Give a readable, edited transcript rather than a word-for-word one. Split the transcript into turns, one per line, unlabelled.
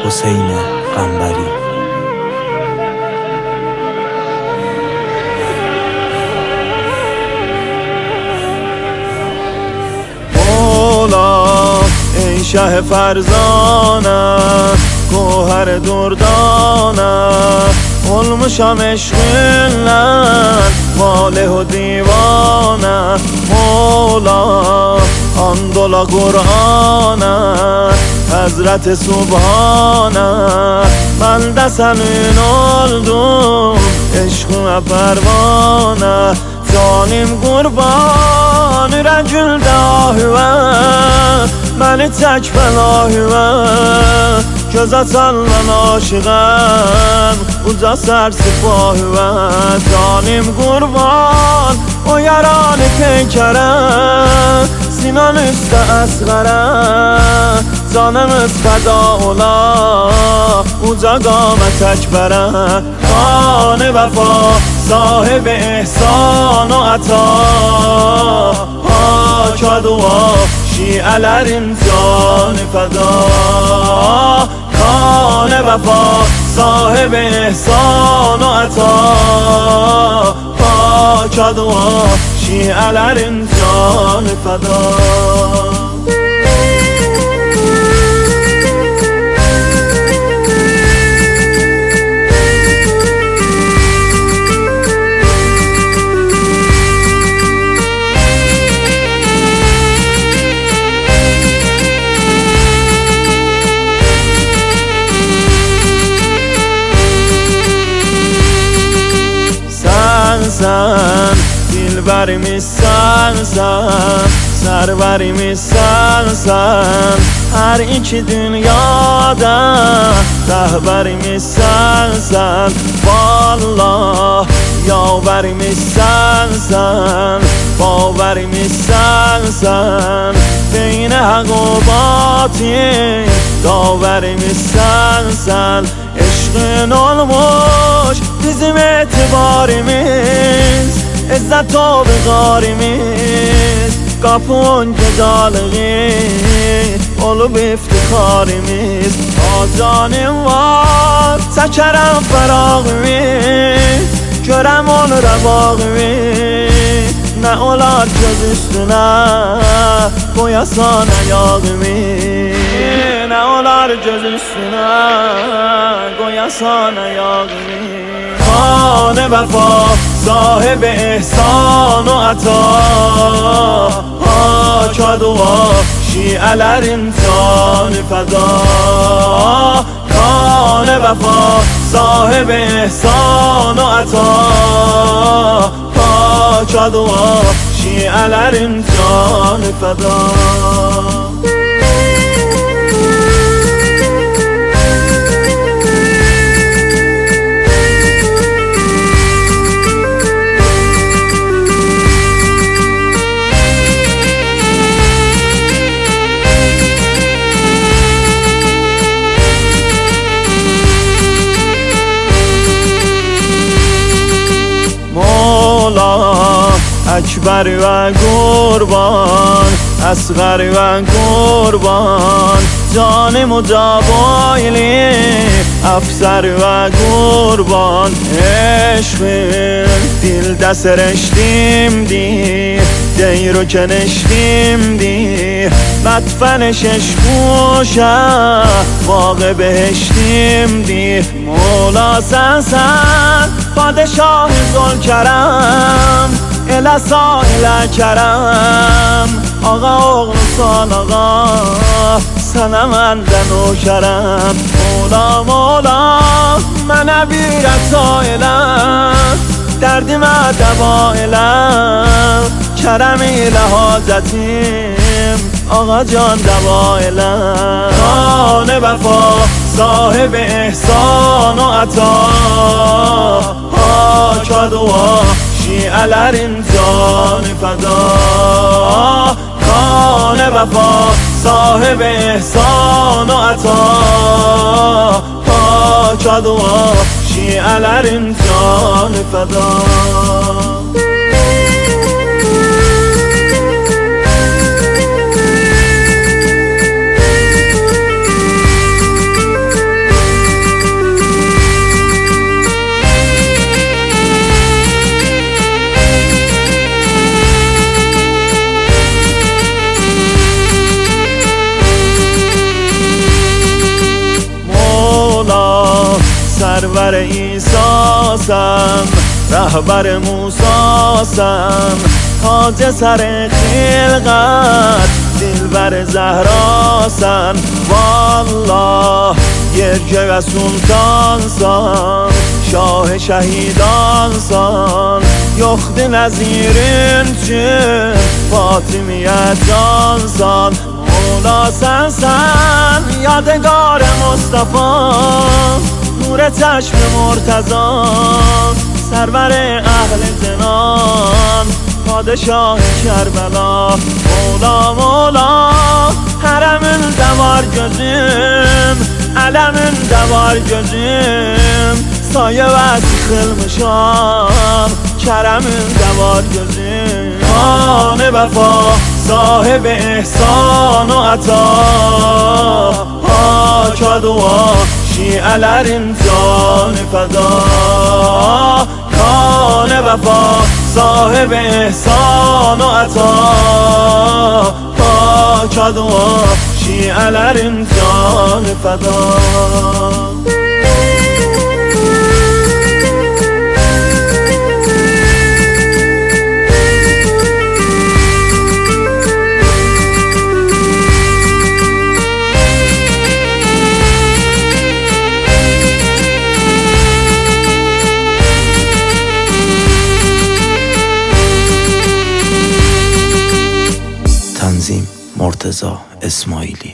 حسین قنبری.
مولا ای شه فرزانه، گوهر دردانه، علمشم عشقلن واله و دیوانه. مولا آن دولا قرآنه، حضرت سبحانه، من دسنین oldum عشقına pervane. Zalim qurban ürəgüldə ahüvə, məni tək bəlahüvə, göz açandan aşıqəm, uca sərsipahüvə. Zalim qurban o yaranı peykərə, sinan üstə əsqərə, canımız fəda ola, uca qamət əkbərə. Xanı vəfa صاحب احسان و عطا، پاک دعا شیعه‌lerin جان فدا. خان وفا صاحب احسان و عطا، پاک دعا شیعه‌lerin جان فدا. Sen dilberimiz sen, serverimiz sen. Her iki dünyada rehberimiz sen. Vallah yaverimiz sen, baverimiz sen. Beyne hak o batil daverimiz sen. Eşkın olmuş bizim etibarimiz, izzet o vıgarimiz, kapın cedalığı olup iftikarimiz. Azanim var çekerem ferağımı, görem onu revağımı. Ne olar göz üstüne koyasan ayağımı, ne olar göz üstüne koyasan ayağımı. Xan vفا صاحب احسان و عطا، پاک دعا شیعه‌lerin جان فدا. خان وفا صاحب احسان و عطا، پاک دعا شیعه‌lerin جان فدا. اکبر و قربان، اصغر و قربان، جان مجابایلی افسر و قربان. عشق دل دست رشتیم دی، دیرو کنشتیم دی، مدفنش عشقوشه واقع بهشتیم دی. مولا سن پادشاه ذوالکرم، الاسائل کرم، آقا اغنسان آقا سنمندن و کرم. مولا من بیرت سائلم، دردی من دوائلم، کرمی لحاظتیم آقا جان دوائلم. خان وفا صاحب احسان و عطا، پاک دعا شیعه‌lerin جان فدا. خان وفا صاحب احسان و عطا، پاک دعا شیعه‌lerin جان فدا. رهبر ایساسم، رهبر موساسم، تاج سر خلقت دلبر زهراسن. والله گرگه و سلطانسان، شاه شهیدانسان، یخت نظیرین چون فاطمیت جانسان. مولا سنسن یادگار مصطفی، نور چشم مرتضی، سرور اهل جنان، پادشاه کربلا. مولا مولا حرمین دوار gözüm، علمین دوار gözüm، سایه و خلمشان، کرمین دوار gözüm. خان وفا صاحب احسان و عطا، پاک دعا شیعelerin جان فدا. خان وفا صاحب احسان و عطا، پاک دعا شیعelerin جان فدا.
تنظیم مرتضی اسماعیلی.